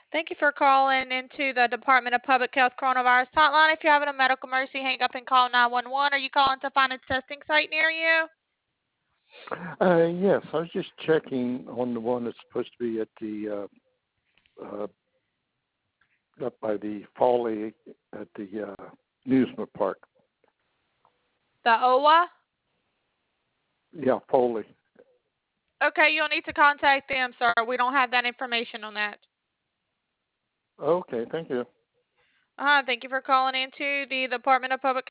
Thank you for calling into the Department of Public Health Coronavirus Hotline. If you're having a medical emergency, hang up and call 911. Are you calling to find a testing site near you? Yes, I was just checking on the one that's supposed to be at the up by the Foley at the amusement park. The OWA? Yeah, Foley. Okay, you'll need to contact them, sir. We don't have that information on that. Okay, thank you. Thank you for calling into the Department of Public